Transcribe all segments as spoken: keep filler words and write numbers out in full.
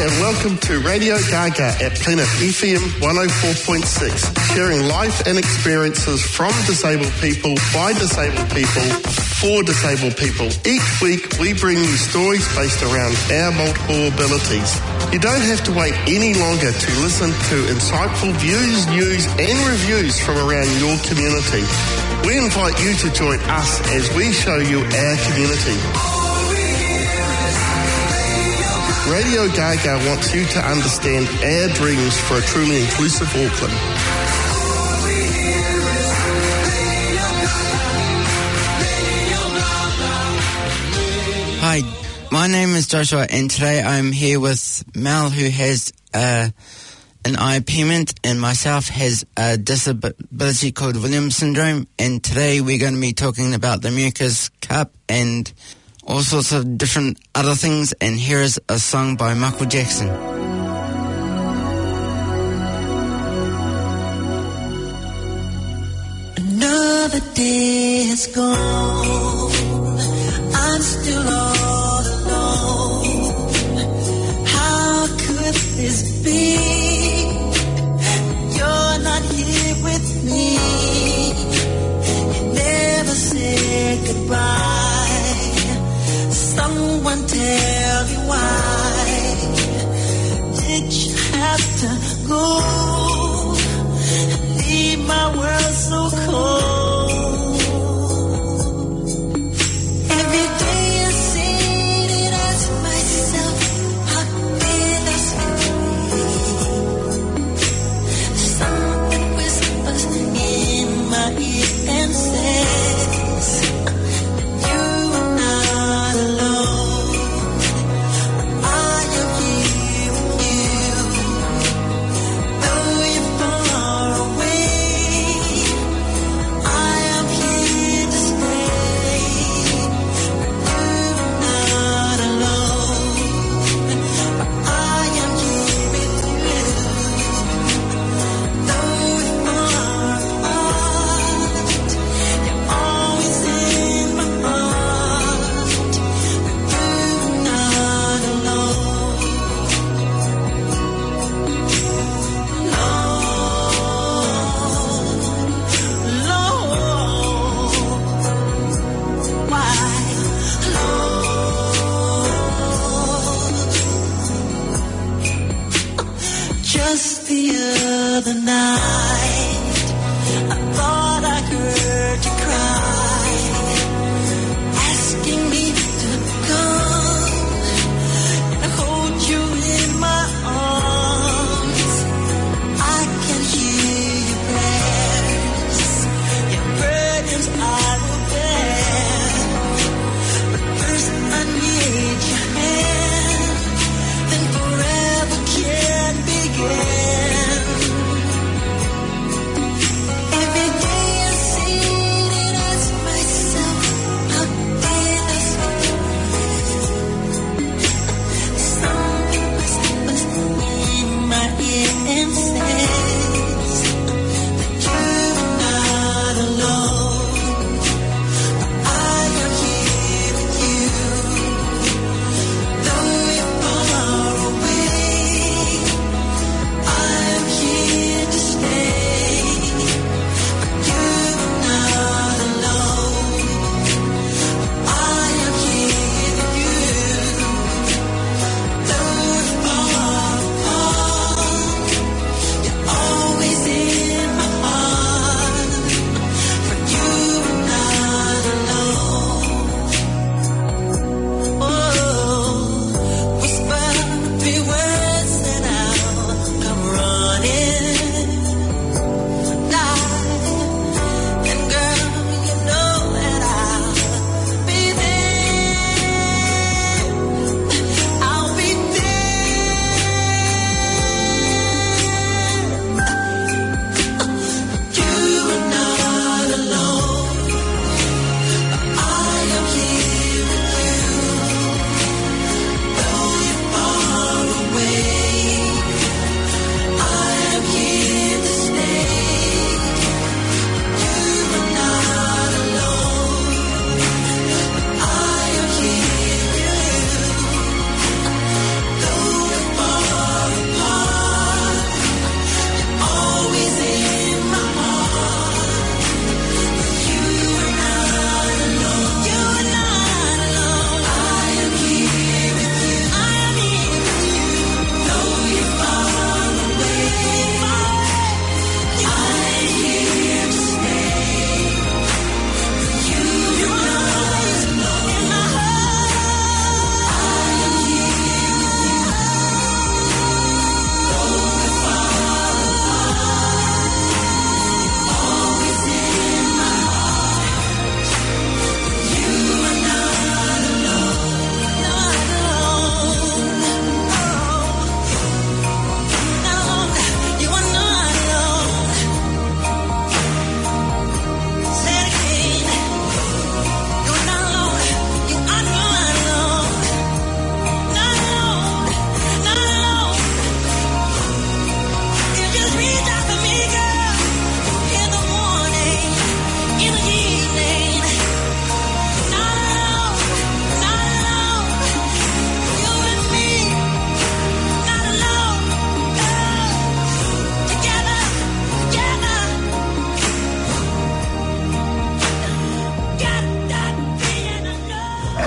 and welcome to Radio Gaga at Planet F M one oh four point six, sharing life and experiences from disabled people, by disabled people, for disabled people. Each week we bring you stories based around our multiple abilities. You don't have to wait any longer to listen to insightful views, news and reviews from around your community. We invite you to join us as we show you our community. Radio Gaga wants you to understand our dreams for a truly inclusive Auckland. Hi, my name is Joshua and today I'm here with Mel, who has uh, an eye impairment, and myself has a disability called Williams syndrome, and today we're going to be talking about the Mucus Cup and all sorts of different other things, and here is a song by Michael Jackson. Another day has gone, I'm still all alone. How could this be? You're not here with me. You never said goodbye. Someone tell me why did you have to go and leave my world so cold? Every day I sit and ask myself, how did I sleep? Something whispers in my ear and says, you're not alone. I am here with you. Though you're far away,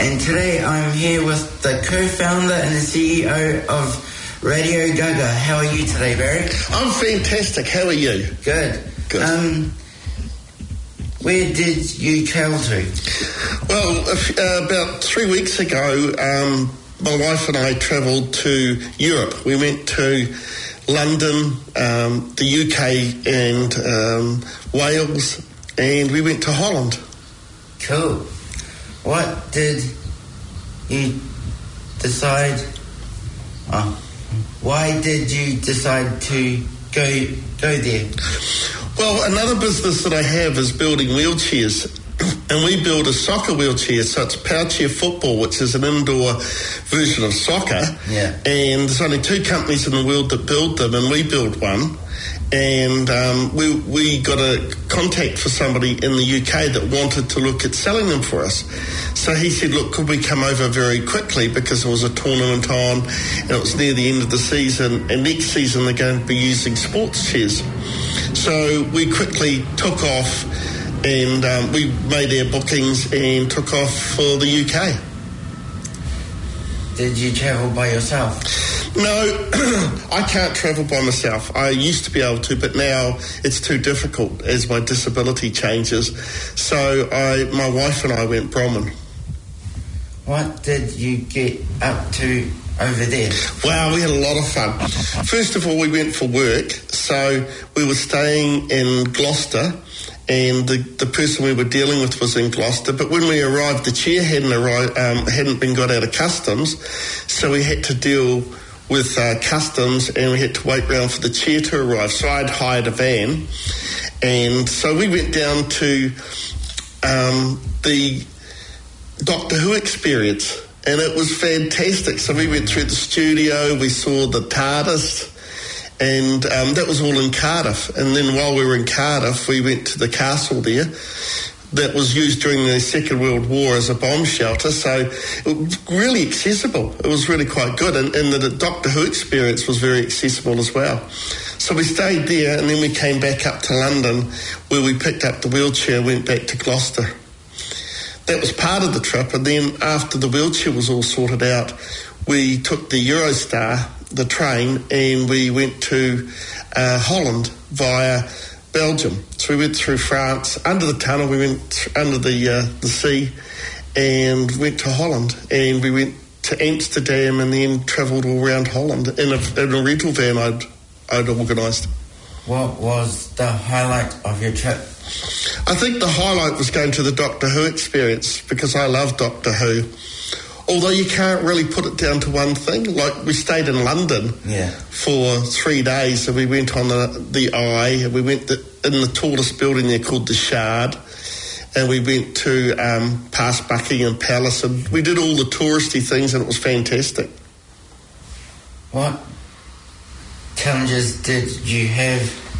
and today I'm here with the co-founder and the C E O of Radio Gaga. How are you today, Barry? I'm fantastic. How are you? Good. Good. Um, where did you travel to? Well, if, uh, about three weeks ago, um, my wife and I travelled to Europe. We went to London, um, the U K and um, Wales, and we went to Holland. Cool. What did you decide? Oh, why did you decide to go go there? Well, another business that I have is building wheelchairs, and we build a soccer wheelchair, so it's power chair football, which is an indoor version of soccer. Yeah. And there's only two companies in the world that build them, and we build one. And um, we we got a contact for somebody in the U K that wanted to look at selling them for us. So he said, look, could we come over very quickly, because it was a tournament on and it was near the end of the season, and next season they're going to be using sports chairs. So we quickly took off and um, we made our bookings and took off for the U K. Did you travel by yourself? No, I can't travel by myself. I used to be able to, but now it's too difficult as my disability changes. So I, my wife and I went Bromman. What did you get up to over there? Wow, we had a lot of fun. First of all, we went for work. So we were staying in Gloucester, and the, the person we were dealing with was in Gloucester. But when we arrived, the chair hadn't arrived, um, hadn't been got out of customs, so we had to deal with uh, customs, and we had to wait around for the chair to arrive. So I'd hired a van, and so we went down to um, the Doctor Who experience, and it was fantastic. So we went through the studio, we saw the TARDIS, and um, that was all in Cardiff. And then while we were in Cardiff, we went to the castle there that was used during the Second World War as a bomb shelter, so it was really accessible. It was really quite good, and, and the Doctor Who experience was very accessible as well. So we stayed there, and then we came back up to London, where we picked up the wheelchair and went back to Gloucester. That was part of the trip, and then after the wheelchair was all sorted out, we took the Eurostar, the train, and we went to uh, Holland via Belgium. So we went through France, under the tunnel, we went th- under the uh, the sea, and went to Holland, and we went to Amsterdam, and then travelled all around Holland in a, in a rental van I'd, I'd organised. What was the highlight of your trip? I think the highlight was going to the Doctor Who experience, because I love Doctor Who. Although you can't really put it down to one thing. Like, we stayed in London yeah. for three days, and we went on the, the Eye, and we went the, in the tallest building there called the Shard, and we went to um, past Buckingham Palace, and we did all the touristy things, and it was fantastic. What challenges did you have?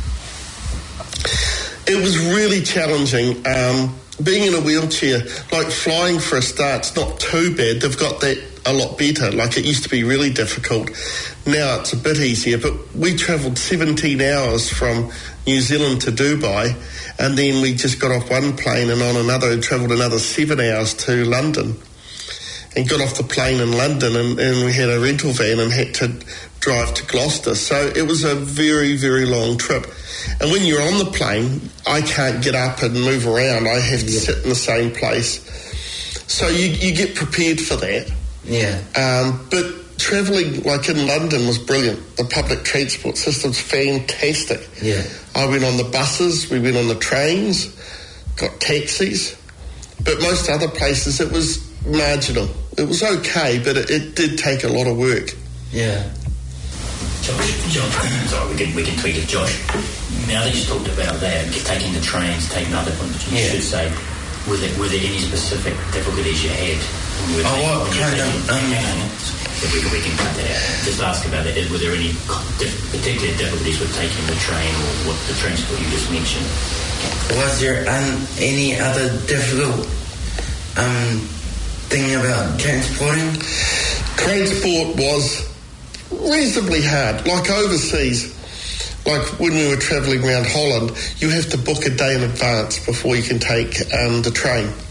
It was really challenging. Um, being in a wheelchair, like flying for a start's not too bad. They've got that a lot better. Like, it used to be really difficult. Now it's a bit easier, but we travelled seventeen hours from New Zealand to Dubai, and then we just got off one plane and on another and travelled another seven hours to London, and got off the plane in London, and, and we had a rental van and had to drive to Gloucester. So it was a very, very long trip. And when you're on the plane, I can't get up and move around. I have to yeah. sit in the same place. So you, you get prepared for that. Yeah. Um, but travelling, like in London, was brilliant. The public transport system's fantastic. Yeah. I went on the buses, we went on the trains, got taxis. But most other places, it was marginal. It was okay, but it, it did take a lot of work. Yeah. Josh, Josh, sorry, we can, we can tweet it, Josh. Now that you talked about that, taking the trains, taking other ones, you yeah. should say, were there, were there any specific difficulties you had? When you were oh, what kind of... Um, if we, we can cut that out. Just ask about it. Were there any particular difficulties with taking the train, or what the transport you just mentioned? Was there um, any other difficult um, thing about transporting? Transport was reasonably hard. Like overseas, like when we were travelling around Holland, you have to book a day in advance before you can take um, the train.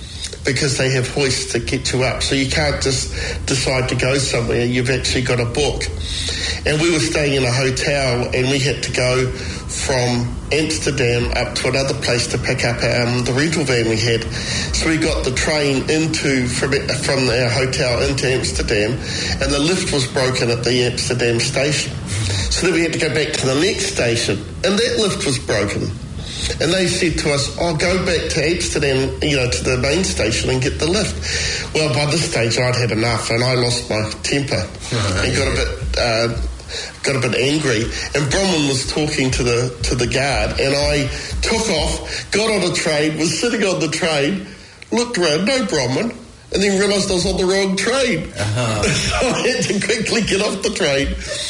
because they have hoists that get you up. So you can't just decide to go somewhere. You've actually got a book. And we were staying in a hotel, and we had to go from Amsterdam up to another place to pick up um, the rental van we had. So we got the train into from from our hotel into Amsterdam, and the lift was broken at the Amsterdam station. So then we had to go back to the next station, and that lift was broken. And they said to us, oh, go back to Amsterdam, you know, to the main station and get the lift. Well, by this stage, I'd had enough, and I lost my temper oh, and got yeah. a bit... Uh, got a bit angry, and Bronwyn was talking to the to the guard, and I took off, got on a train, was sitting on the train, looked around, no Bronwyn, and then realised I was on the wrong train. Uh-huh. So I had to quickly get off the train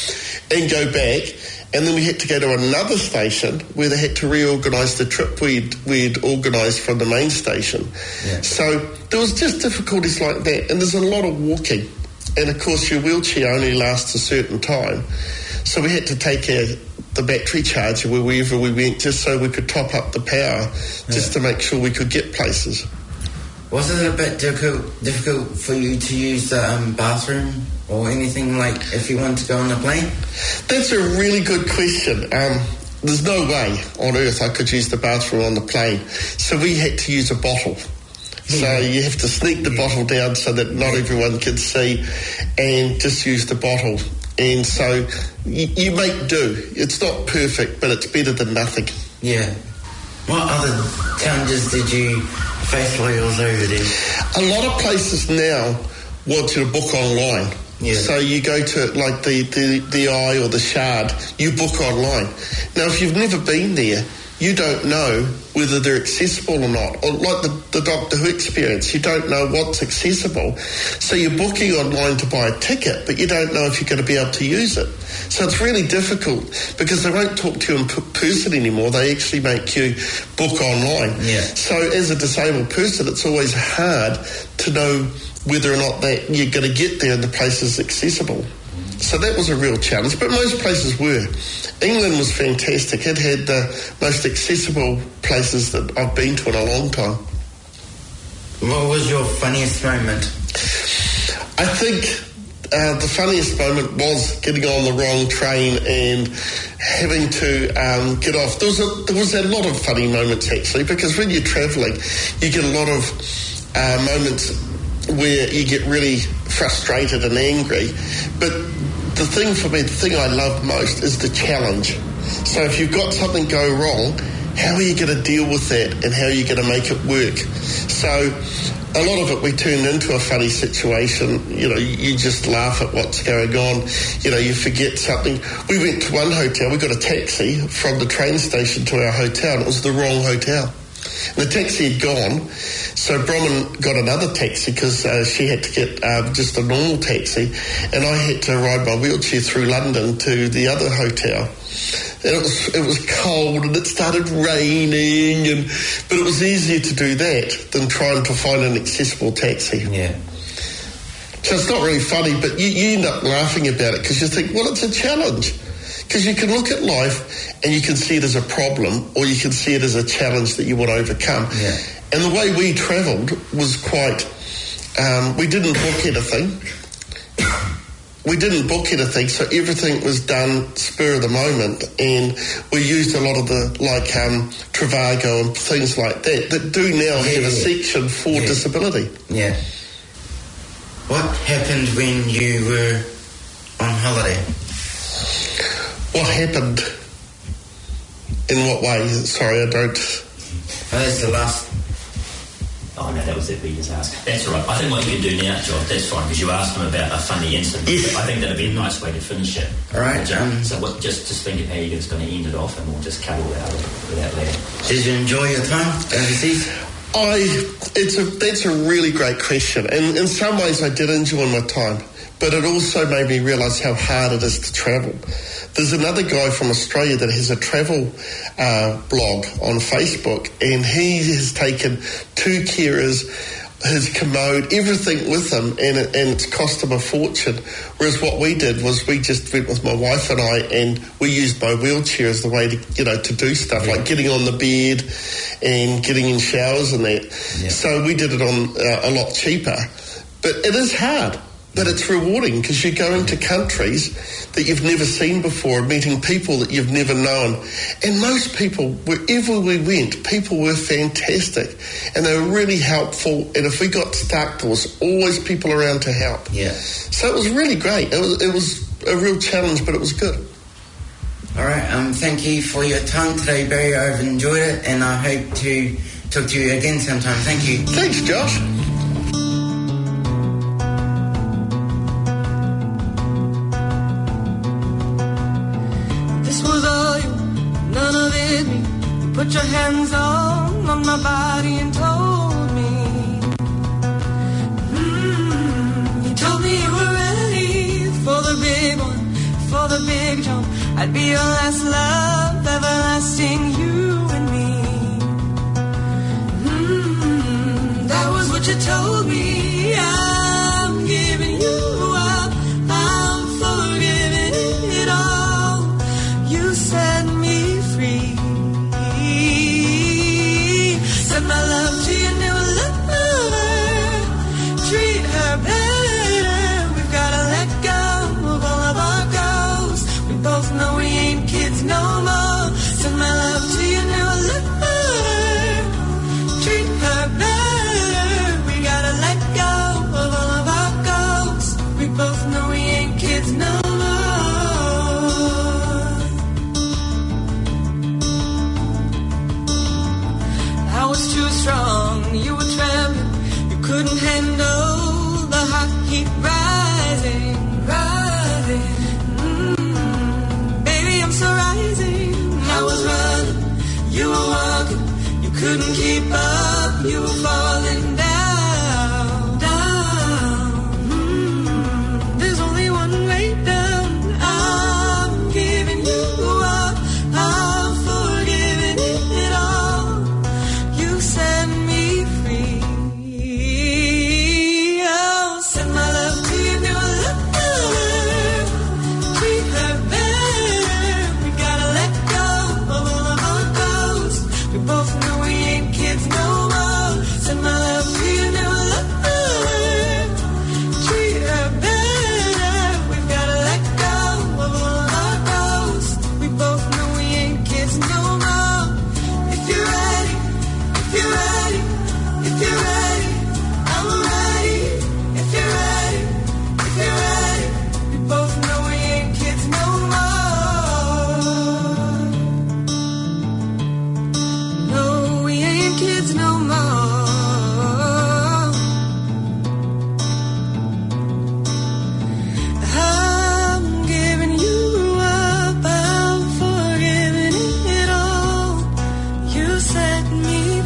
and go back, and then we had to go to another station where they had to reorganise the trip we'd, we'd organised from the main station. Yeah. So there was just difficulties like that, and there's a lot of walking. And, of course, your wheelchair only lasts a certain time. So we had to take our, the battery charger wherever we went just so we could top up the power, just yeah. to make sure we could get places. Was it a bit difficult, difficult for you to use the um, bathroom or anything, like if you wanted to go on a plane? That's a really good question. Um, there's no way on earth I could use the bathroom on the plane. So we had to use a bottle. So you have to sneak the bottle down so that not everyone can see, and just use the bottle. And so you, you make do. It's not perfect, but it's better than nothing. Yeah. What other challenges did you face while you was over there? A lot of places now want you to book online. Yeah. So you go to like the, the, the Eye or the Shard, you book online. Now, if you've never been there, you don't know whether they're accessible or not. Or like the, the Doctor Who experience, you don't know what's accessible. So you're booking online to buy a ticket, but you don't know if you're going to be able to use it. So it's really difficult because they won't talk to you in person anymore. They actually make you book online. Yeah. So as a disabled person, it's always hard to know whether or not that you're going to get there and the place is accessible. So that was a real challenge, but most places were. England was fantastic. It had the most accessible places that I've been to in a long time. What was your funniest moment? I think uh, the funniest moment was getting on the wrong train and having to um, get off. There was, a, there was a lot of funny moments, actually, because when you're travelling, you get a lot of uh, moments where you get really frustrated and angry. But the thing for me, the thing I love most is the challenge. So if you've got something go wrong, how are you going to deal with that and how are you going to make it work? So a lot of it we turned into a funny situation. You know, you just laugh at what's going on. You know, you forget something. We went to one hotel, we got a taxi from the train station to our hotel, and it was the wrong hotel. And the taxi had gone, so Bronwyn got another taxi because uh, she had to get uh, just a normal taxi, and I had to ride my wheelchair through London to the other hotel. And it was it was cold and it started raining, and but it was easier to do that than trying to find an accessible taxi. Yeah. So it's not really funny, but you, you end up laughing about it because you think, well, it's a challenge. Because you can look at life and you can see it as a problem, or you can see it as a challenge that you want to overcome. Yeah. And the way we travelled was quite... Um, we didn't book anything. We didn't book anything, so everything was done spur of the moment, and we used a lot of the, like, um, Trivago and things like that, that do now yeah, have yeah. a section for yeah. disability. Yeah. What happened when you were on holiday? What happened? In what way? Sorry, I don't... Oh, that's the last... Oh, no, that was it we just asked. That's all right. I think what you can do now, John, that's fine, because you asked them about a funny incident. Yes. I think that'd be a nice way to finish it. All right. Um, so what, just, just think of how you're just going to end it off, and we'll just cut it out without that. Did you enjoy your time overseas? I, it's a, that's a really great question. And in some ways I did enjoy my time, but it also made me realise how hard it is to travel. There's another guy from Australia that has a travel uh, blog on Facebook, and he has taken two carers his commode, everything with him, and it, and it's cost him a fortune. Whereas what we did was we just went with my wife and I, and we used my wheelchair as the way to, you know, to do stuff, yeah. like getting on the bed and getting in showers and that. Yeah. So we did it on uh, a lot cheaper. But it is hard, but it's rewarding because you're going to countries that you've never seen before, meeting people that you've never known. And most people, wherever we went, people were fantastic and they were really helpful. And if we got stuck, there was always people around to help. Yeah. So it was really great. It was, it was a real challenge, but it was good. All right. Um, thank you for your time today, Barry. I've enjoyed it, and I hope to talk to you again sometime. Thank you. Thanks, Josh. Put your hands on, on my body and told me mm, you told me you were ready for the big one, for the big jump. I'd be your last love, everlasting, you and me. mm, That was what you told me. I'm giving you up, I'm forgiving it all. You set me free. Send my love to your new lover. Treat her better. We've gotta let go of all of our ghosts. We both know we ain't kids no more. Send my love to your new lover. Treat her better. We gotta let go of all of our ghosts. We both know we ain't kids no more. I was too strong, you were trembling, you couldn't handle the hot heat rising, rising. Mm, baby, I'm so rising. I was running, you were walking, you couldn't keep up, you were falling down, down. Mm, there's only one way down. I'm giving you up, I'm forgiving it all. You set me free. Oh, send my love to your new lover. Treat her better. We gotta let go of all of our ghosts. We both know we ain't kids no more. Send my love to your new lover. Treat her better. We gotta let go of all of our ghosts. We both know we ain't kids no more. If you're ready, if you're ready, if you're ready, I'm ready. If you're ready, if you're ready, we both know we ain't kids no more. No, we ain't kids no more. I'm giving you up, I'm forgiving it all. You set me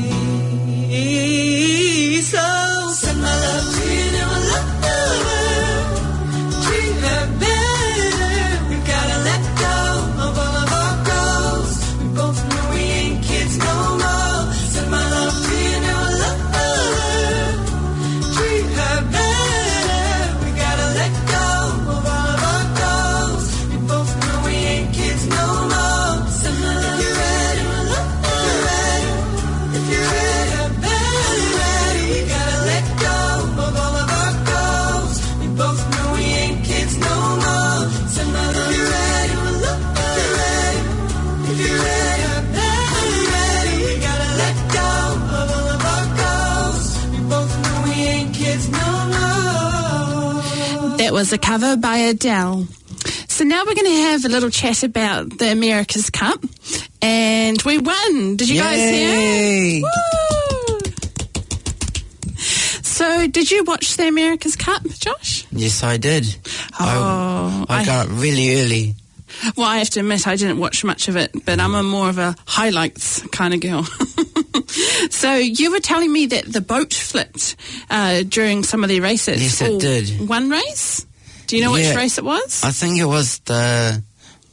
free. So send my love to your new lover. Treat her better. We gotta let go of all of our ghosts. We both know we ain't kids no more. Send my love to your new lover. Treat her better. We gotta let go of all of our ghosts. We both know we ain't kids no more. Send my love. If you're ready, if you're ready, if you're ready, better ready. We gotta let go of all of our ghosts. We both know we ain't kids no more. Send my love. If you're ready, if you're ready, if you're ready, better ready. We gotta let go of all of our ghosts. We both know we ain't kids no more. That was a cover by Adele. So now we're going to have a little chat about the America's Cup. And we won. Did you guys hear? Yay! Woo! So did you watch the America's Cup, Josh? Yes, I did. Oh, I, I I- got up really early. Well, I have to admit I didn't watch much of it, but I'm a more of a highlights kind of girl. So you were telling me that the boat flipped uh, during some of the races. Yes, it Or did. One race? Do you know Yeah. which race it was? I think it was the...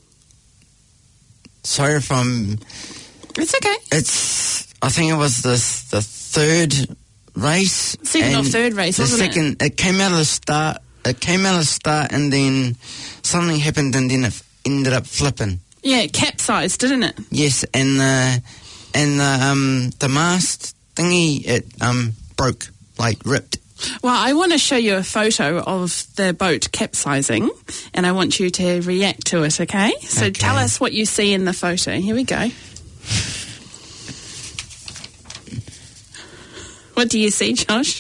Sorry if I'm... It's okay. It's... I think it was the, the third race. Second or and third race, the wasn't it? second, it? came out of the start. It came out of the start, and then something happened, and then it f- ended up flipping. Yeah, it capsized, didn't it? Yes, and the and the um the mast thingy it um broke, like ripped. Well, I want to show you a photo of the boat capsizing, and I want you to react to it, okay? So Okay. tell us what you see in the photo. Here we go. What do you see, Josh?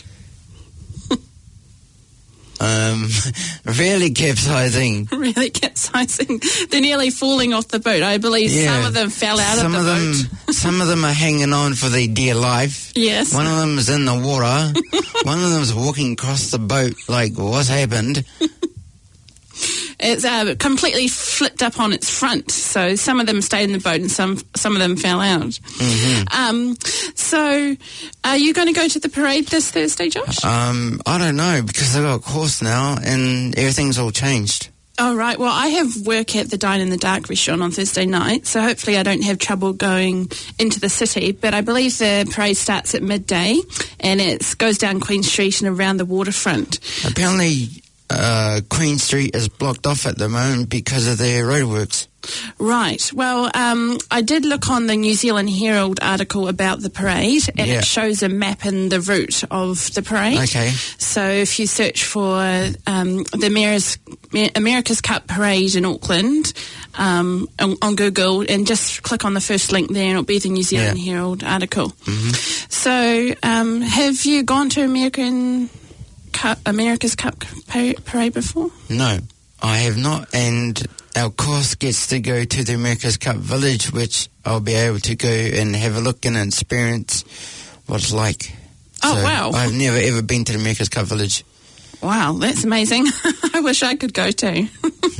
Um, really capsizing. Really capsizing. They're nearly falling off the boat. I believe Yeah. some of them fell out some of the them, boat. some of them are hanging on for their dear life. Yes. One of them is in the water. One of them is walking across the boat. Like, what's happened? It's uh, completely flipped up on its front. So some of them stayed in the boat and some some of them fell out. Mm-hmm. Um, so are you going to go to the parade this Thursday, Josh? Um, I don't know, because I got a course now and everything's all changed. Oh, right. Well, I have work at the Dine in the Dark restaurant on Thursday night, so hopefully I don't have trouble going into the city. But I believe the parade starts at midday and it goes down Queen Street and around the waterfront. Apparently, uh, Queen Street is blocked off at the moment because of their roadworks. Right. Well, um, I did look on the New Zealand Herald article about the parade, and Yeah. it shows a map and the route of the parade. Okay. So if you search for um, the America's, America's Cup Parade in Auckland um, on, on Google, and just click on the first link there, and it'll be the New Zealand Yeah. Herald article. Mm-hmm. So um, have you gone to American Cup, America's Cup pa- Parade before? No, I have not, and our course gets to go to the America's Cup Village, which I'll be able to go and have a look and experience what it's like. Oh, So wow. I've never ever been to the America's Cup Village. Wow, that's amazing. I wish I could go too.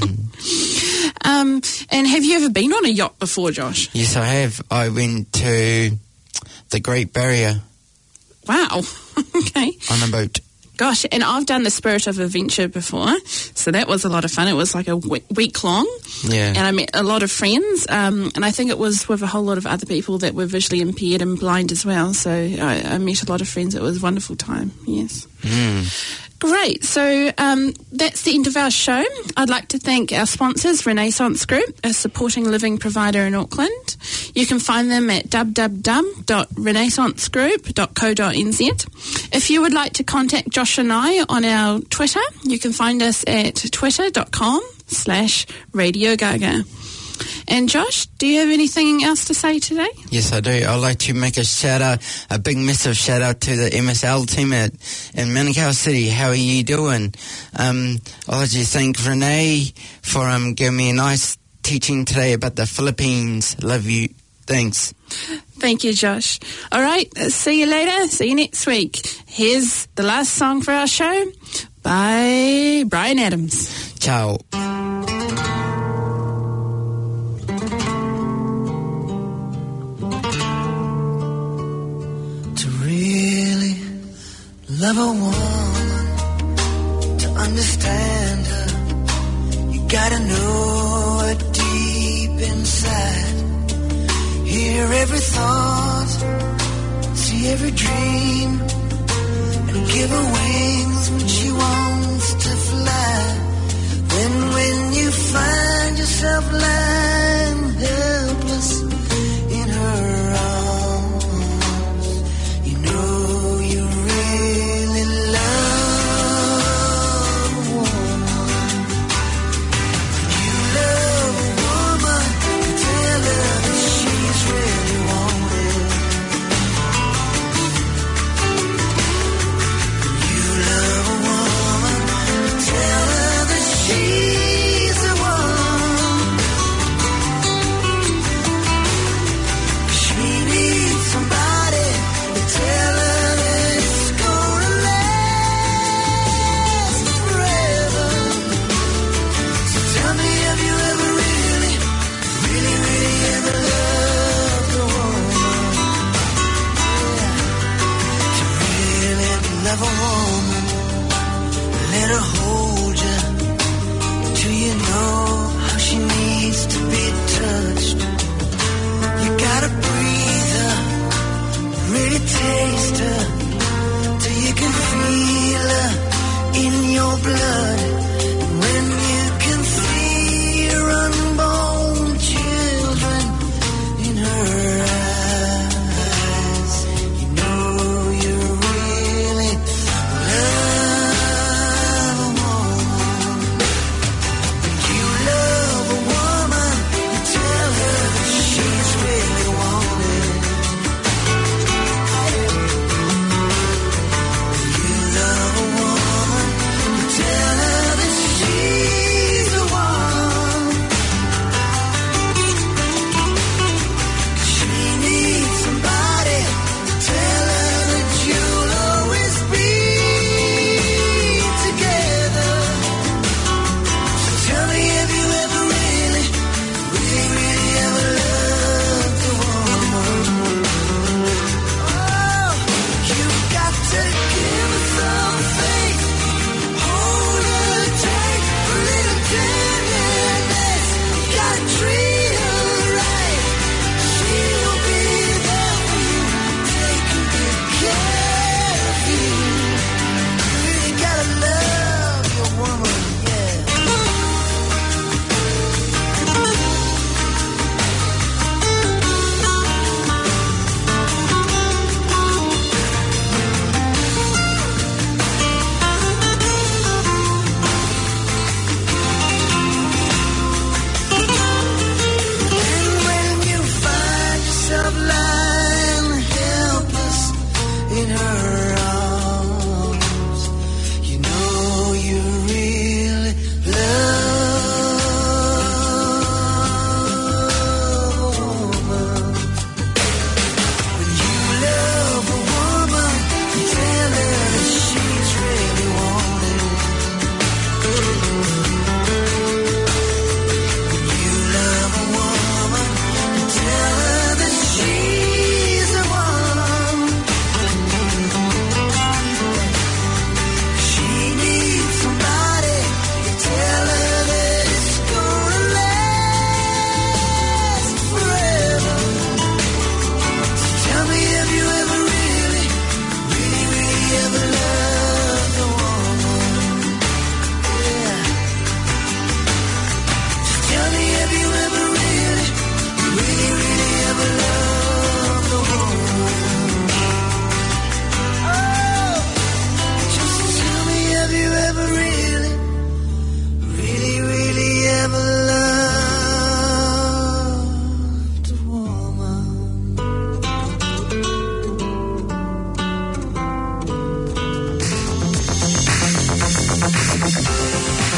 um, and have you ever been on a yacht before, Josh? Yes, I have. I went to the Great Barrier Wow. Okay. on a boat. Gosh, and I've done the Spirit of Adventure before, so that was a lot of fun. It was like a we- week long, Yeah. and I met a lot of friends, um, and I think it was with a whole lot of other people that were visually impaired and blind as well, so I, I met a lot of friends. It was a wonderful time, yes. Mm. Great. So um, that's the end of our show. I'd like to thank our sponsors, Renaissance Group, a supporting living provider in Auckland. You can find them at w w w dot renaissance group dot co dot n z. If you would like to contact Josh and I on our Twitter, you can find us at twitter dot com slash Radio Gaga. And Josh, do you have anything else to say today? Yes, I do. I'd like to make a shout out, a big massive shout out to the M S L team at in Manukau City. How are you doing? Um, I'd like to thank Renee for um, giving me a nice teaching today about the Philippines. Love you. Thanks. Thank you, Josh. All right, see you later. See you next week. Here's the last song for our show by Bryan Adams. Ciao. To really love a woman, to understand her, you gotta know her deep inside. Hear every thought, see every dream, and give her wings when she wants to fly. Then when you find yourself lying helpless in her arms, you know you really love a woman. You love a woman, tell her that she's really wanted. You love a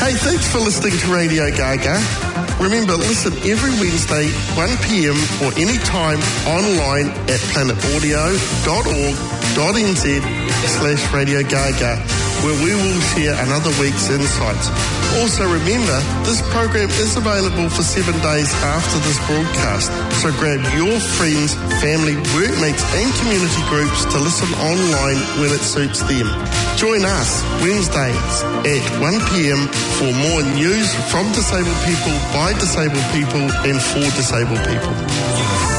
Hey, thanks for listening to Radio Gaga. Remember, listen every Wednesday, one p.m. or any time online at planetaudio.org.nz slash Radio Gaga, where we will share another week's insights. Also remember, this program is available for seven days after this broadcast, so grab your friends, family, workmates and community groups to listen online when it suits them. Join us Wednesdays at one p.m. for more news from disabled people, by disabled people and for disabled people.